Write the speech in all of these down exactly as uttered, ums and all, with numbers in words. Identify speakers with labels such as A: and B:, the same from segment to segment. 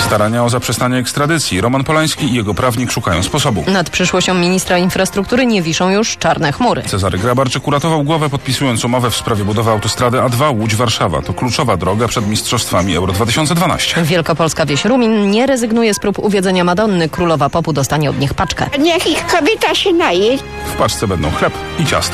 A: Starania o zaprzestanie ekstradycji. Roman Polański i jego prawnik szukają sposobu.
B: Nad przyszłością ministra infrastruktury nie wiszą już czarne chmury.
A: Cezary Grabarczyk uratował głowę, podpisując umowę w sprawie budowy autostrady A dwa Łódź-Warszawa. To kluczowa droga przed mistrzostwami Euro dwa tysiące dwanaście.
B: Wielkopolska wieś Rumin nie rezygnuje z prób uwiedzenia Madonny. Królowa popu dostanie od nich paczkę.
C: Niech ich kobieta się naje.
A: W paczce będą chleb i ciasto.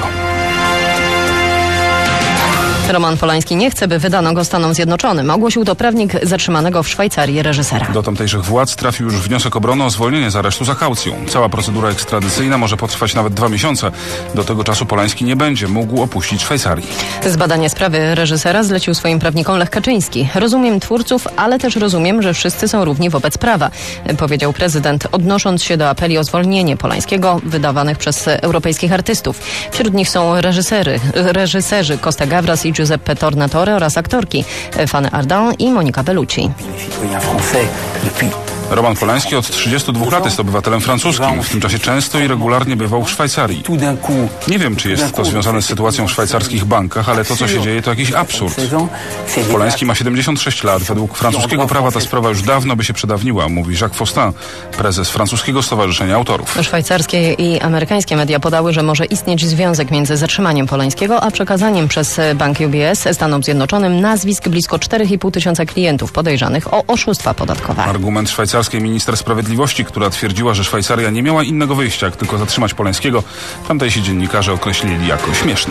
B: Roman Polański nie chce, by wydano go Stanom Zjednoczonym. Ogłosił to prawnik zatrzymanego w Szwajcarii reżysera.
A: Do tamtejszych władz trafił już wniosek obrony o zwolnienie z aresztu za kaucją. Cała procedura ekstradycyjna może potrwać nawet dwa miesiące. Do tego czasu Polański nie będzie mógł opuścić Szwajcarii.
B: Zbadanie sprawy reżysera zlecił swoim prawnikom Lech Kaczyński. Rozumiem twórców, ale też rozumiem, że wszyscy są równi wobec prawa, powiedział prezydent, odnosząc się do apeli o zwolnienie Polańskiego wydawanych przez europejskich artystów. Wśród nich są reżysery, reżyserzy Costa Gavras i Giuseppe Tornatore oraz aktorki Fanny Ardant i Monica Bellucci.
A: Roman Polański od trzydziestu dwóch lat jest obywatelem francuskim. W tym czasie często i regularnie bywał w Szwajcarii. Nie wiem, czy jest to związane z sytuacją w szwajcarskich bankach, ale to, co się dzieje, to jakiś absurd. Polański ma siedemdziesiąt sześć lat. Według francuskiego prawa ta sprawa już dawno by się przedawniła, mówi Jacques Faustin, prezes francuskiego Stowarzyszenia Autorów.
B: Szwajcarskie i amerykańskie media podały, że może istnieć związek między zatrzymaniem Polańskiego, a przekazaniem przez bank U B S Stanom Zjednoczonym nazwisk blisko cztery i pół tysiąca klientów podejrzanych o oszustwa podatkowe.
A: Argument szwajcarskiej minister sprawiedliwości, która twierdziła, że Szwajcaria nie miała innego wyjścia, jak tylko zatrzymać Polańskiego, tamtejsi dziennikarze określili jako śmieszny.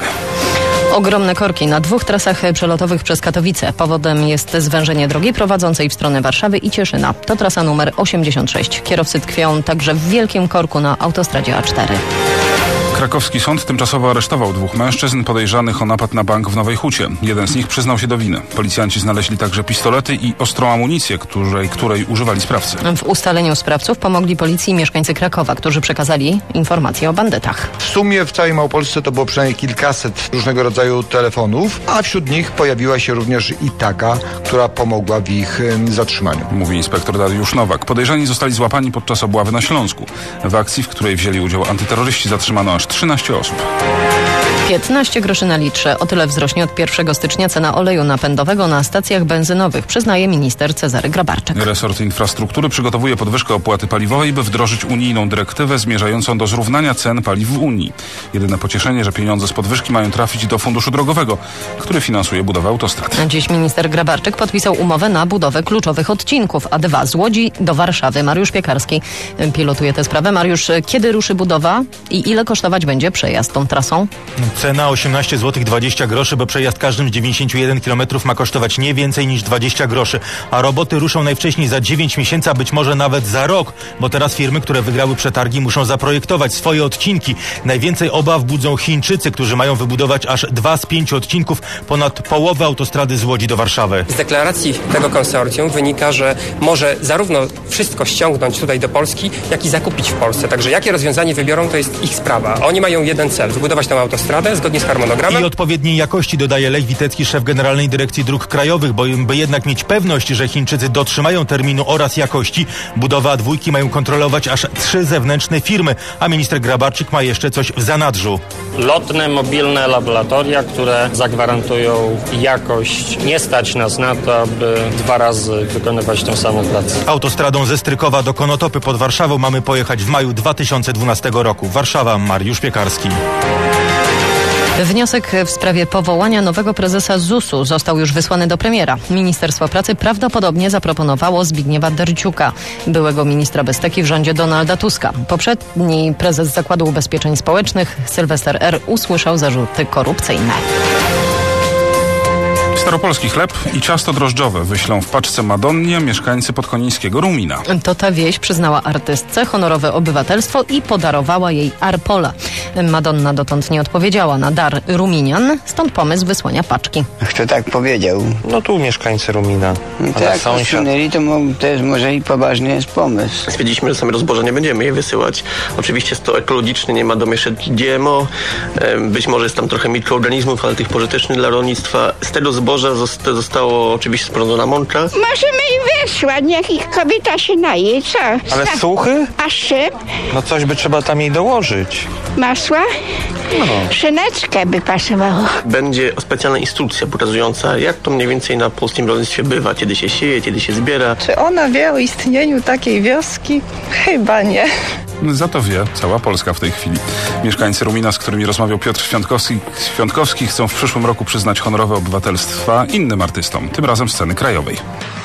B: Ogromne korki na dwóch trasach przelotowych przez Katowice. Powodem jest zwężenie drogi prowadzącej w stronę Warszawy i Cieszyna. To trasa numer osiemdziesiąt sześć. Kierowcy tkwią także w wielkim korku na autostradzie A cztery.
A: Krakowski sąd tymczasowo aresztował dwóch mężczyzn podejrzanych o napad na bank w Nowej Hucie. Jeden z nich przyznał się do winy. Policjanci znaleźli także pistolety i ostrą amunicję, której, której używali sprawcy.
B: W ustaleniu sprawców pomogli policji mieszkańcy Krakowa, którzy przekazali informacje o bandytach.
D: W sumie w całej Małopolsce to było przynajmniej kilkaset różnego rodzaju telefonów, a wśród nich pojawiła się również i taka, która pomogła w ich zatrzymaniu.
A: Mówi inspektor Dariusz Nowak. Podejrzani zostali złapani podczas obławy na Śląsku. W akcji, w której wzięli udział antyterroryści, zatrzymano aż trzynaście osób.
B: piętnaście groszy na litrze. O tyle wzrośnie od pierwszego stycznia cena oleju napędowego na stacjach benzynowych, przyznaje minister Cezary Grabarczyk.
A: Resort infrastruktury przygotowuje podwyżkę opłaty paliwowej, by wdrożyć unijną dyrektywę zmierzającą do zrównania cen paliw w Unii. Jedyne pocieszenie, że pieniądze z podwyżki mają trafić do funduszu drogowego, który finansuje budowę autostrad.
B: Dziś minister Grabarczyk podpisał umowę na budowę kluczowych odcinków A dwa z Łodzi do Warszawy. Mariusz Piekarski pilotuje tę sprawę. Mariusz, kiedy ruszy budowa i ile kosztować będzie przejazd tą trasą?
E: Cena osiemnaście złotych dwadzieścia groszy, bo przejazd każdym z dziewięćdziesięciu jeden kilometrów ma kosztować nie więcej niż dwadzieścia groszy. A roboty ruszą najwcześniej za dziewięć miesięcy, a być może nawet za rok, bo teraz firmy, które wygrały przetargi, muszą zaprojektować swoje odcinki. Najwięcej obaw budzą Chińczycy, którzy mają wybudować aż dwa z pięciu odcinków, ponad połowę autostrady z Łodzi do Warszawy.
F: Z deklaracji tego konsorcjum wynika, że może zarówno wszystko ściągnąć tutaj do Polski, jak i zakupić w Polsce. Także jakie rozwiązanie wybiorą, to jest ich sprawa. Oni mają jeden cel, wybudować tę autostradę zgodnie z harmonogramem.
E: I odpowiedniej jakości, dodaje Lech Witecki, szef Generalnej Dyrekcji Dróg Krajowych, bo by jednak mieć pewność, że Chińczycy dotrzymają terminu oraz jakości, budowę A dwójki mają kontrolować aż trzy zewnętrzne firmy, a minister Grabarczyk ma jeszcze coś w zanadrzu.
G: Lotne, mobilne laboratoria, które zagwarantują jakość. Nie stać nas na to, aby dwa razy wykonywać tę samą pracę.
E: Autostradą ze Strykowa do Konotopy pod Warszawą mamy pojechać w maju dwa tysiące dwunastego roku. Warszawa, Mariusz Piekarski.
B: Wniosek w sprawie powołania nowego prezesa zusu został już wysłany do premiera. Ministerstwo Pracy prawdopodobnie zaproponowało Zbigniewa Derciuka, byłego ministra Besteki w rządzie Donalda Tuska. Poprzedni prezes Zakładu Ubezpieczeń Społecznych, Sylwester R., usłyszał zarzuty korupcyjne.
A: Staropolski chleb i ciasto drożdżowe wyślą w paczce Madonnie mieszkańcy podkonińskiego Rumina.
B: To ta wieś przyznała artystce honorowe obywatelstwo i podarowała jej Arpola. Madonna dotąd nie odpowiedziała na dar Ruminian, stąd pomysł wysłania paczki.
H: Kto tak powiedział?
I: No tu mieszkańcy Rumina.
H: No to jak posunęli, to też może i poważny jest pomysł.
J: Stwierdziliśmy, że samego zboża nie będziemy je wysyłać. Oczywiście jest to ekologiczne, nie ma domieszek G M O. Być może jest tam trochę mikroorganizmów, ale tych pożytecznych dla rolnictwa. Z tego zboża dworze zosta- zostało oczywiście sprawdzona mącza.
C: Możemy i wysłać, niech ich kobieta się naje, co?
I: Ale
C: Sta-
I: suchy?
C: A z czym?
I: No coś by trzeba tam jej dołożyć.
C: Masła?
I: No.
C: Szyneczkę by pasowało.
J: Będzie specjalna instrukcja pokazująca, jak to mniej więcej na polskim rolnictwie bywa, kiedy się sieje, kiedy się zbiera.
K: Czy ona wie o istnieniu takiej wioski? Chyba nie.
A: Za to wie cała Polska w tej chwili. Mieszkańcy Rumina, z którymi rozmawiał Piotr Świątkowski, Świątkowski chcą w przyszłym roku przyznać honorowe obywatelstwa innym artystom, tym razem sceny krajowej.